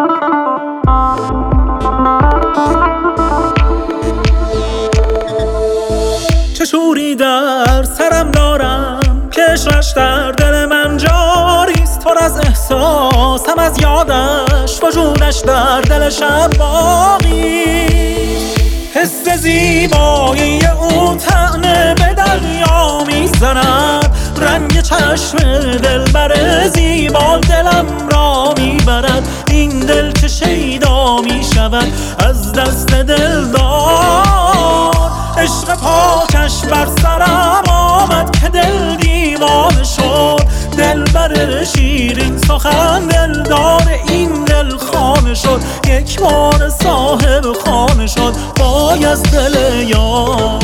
چه شوری در سرم دارم که عشقش در دل من جاریست، پر از احساسم از یادش، وجودش در دل شب باقی. حس زیبایی او طعنه به دریا میزند، رنگ چشم دلبر زیبا دلم را میبرد. این دل که شیدا میشود از دست دلدار، عشق پاکش بر سرم آمد که دل دیوانه شد. دلبر شیرین سخن دلدار این دل خانه شد، یک بار صاحب خانه شد بایزدل یار.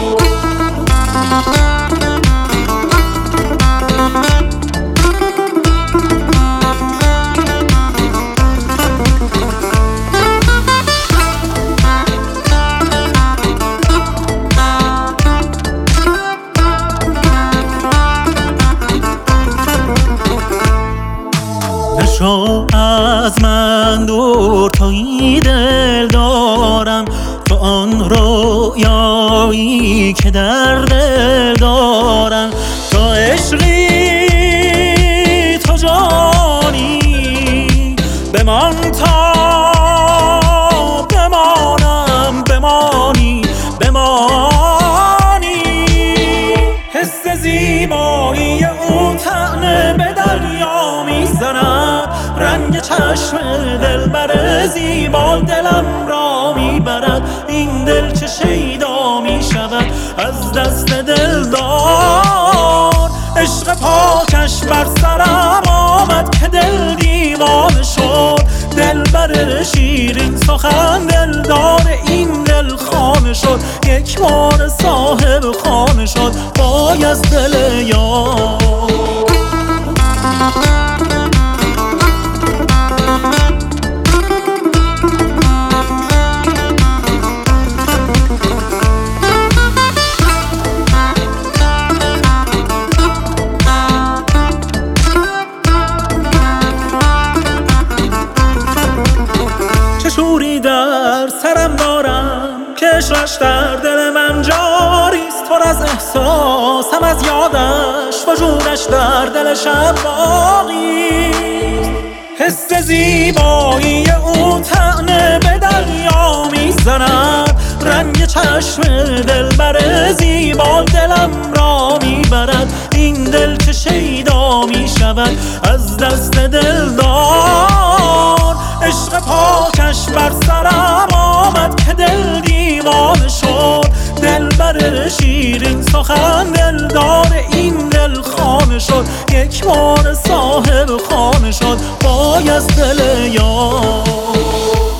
نشو از من دور تویی دل دارم، تو آن رویایی که در دل دارم. تو عشقی تو جانی، بمان تا بمانم، بمانی بمانی. حس زیبایی او طعنه به دریا میزند، رنگ چشم دلبر زیبا دلم را میبرد. این دل چه شیدا میشود از دست دلدار، عشق پاکش بر سرم آمد که دل دیوانه شد. دلبر شیرین سخن دلدار این دل خانه شد، یک بار صاحب خانه شد بایزدل یار. شوری در سرم دارم که عشقش در دل من جاریست، پر از احساسم از یادش، وجودش در دل شب باقیست. حس زیبایی او طعنه به دریا میزند، رنگ چشم دلبر زیبا دلم را میبرد. این دل که شیدا میشود از دست دلدار، عشق پاکش بر سرم آمد که دل دیوانه شد. دلبر شیرین سخن دلدار این دل خانه شد، یک بار صاحب خانه شد بایزدل یار.